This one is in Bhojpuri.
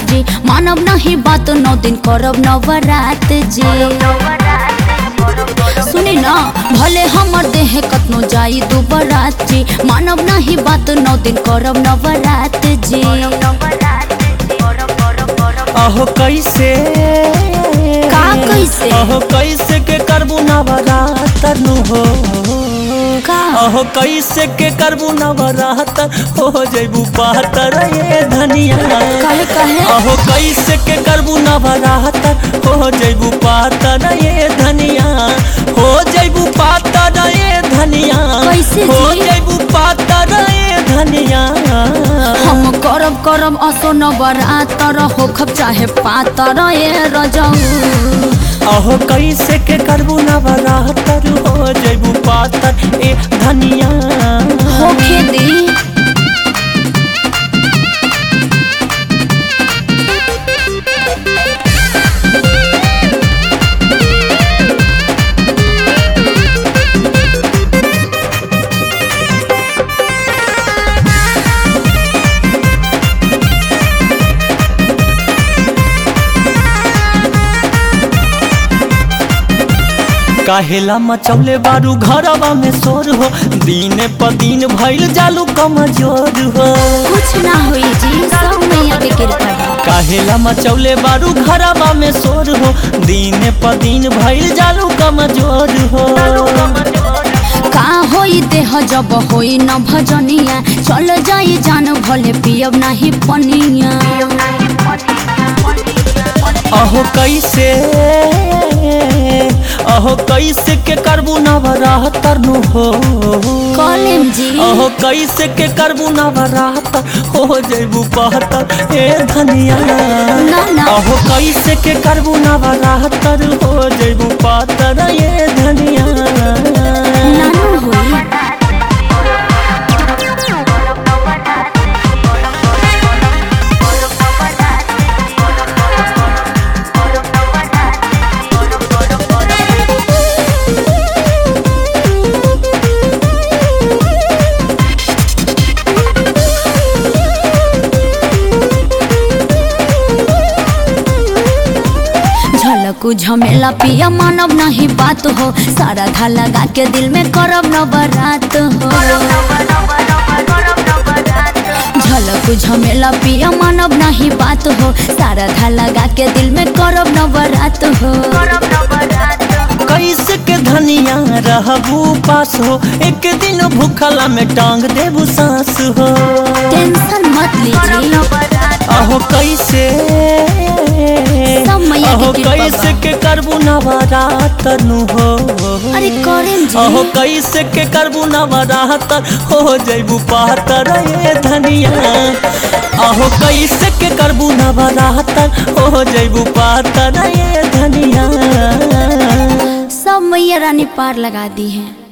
जी, मानव नहीं बात 9 दिन करब नवरात जी। सुनी ना भले हमर देह कतनो जाई दुबरात जी, मानव नहीं बात 9 दिन करब नवरात जी। अहो कैसे का कैसे अहो कैसे के करबू नवरात नु हो का अहो कैसे के करबू नवरात हो जैबू पातर ये धनिया। कहे कहे अहो कैसे के करबू नवरात हो जैबू पातर ये धनिया, हो जैबू पातर ये धनिया, कैसे हो जी? जैबू पातर ये धनिया। हम करब करब असो नवरात होखब चाहे पातर ये रजऊ। अहो कैसे के करबू नवरात हो जैबू पातर ए धनिया। होखे दी काहेला मचौले बारू घरवा में शोर हो, दिन प दिन भइल जालू कमजोर हो। कुछ ना होई जी, सब मैया के कृपा बा। काहेला मचौले बारू घरवा में शोर हो, दिन प दिन भइल जालू कमजोर हो। का होई देह जब होई न भजनिया, चल जाई जान भले पियब नाही पनिया। अहो कैसे अहो कैसे के करबू नवरात नु हो कॉलेम जी अहो कैसे के करबू नवरात हो जैबू पातर ए धनिया। ना ना अहो कैसे के करबू नवरात हो जैबू पातर ये धनिया। नानू होई झलकू झमेला पिया मानव नहीं बात हो, सारा धा लगा के दिल में करब नवरात हो। झलकू झमेला पिया मानव नहीं बात हो, सारा धा लगा के दिल में करब नवरात हो। कैसे के धनिया रहबू पास हो, एक दिन भूखला में टांग देबू सांस हो। टेंशन मत लीजिए अहो कैसे सब मैया अहो की कृपा कैसे बा। के करबू नवरात नु हो अरे करेम जी अहो कैसे के करबू नवरात हो जैबू पातर ये धनिया। अहो कैसे के करबू नवरात हो जैबू पातर ये धनिया। सब मैया रानी पार लगा दी है।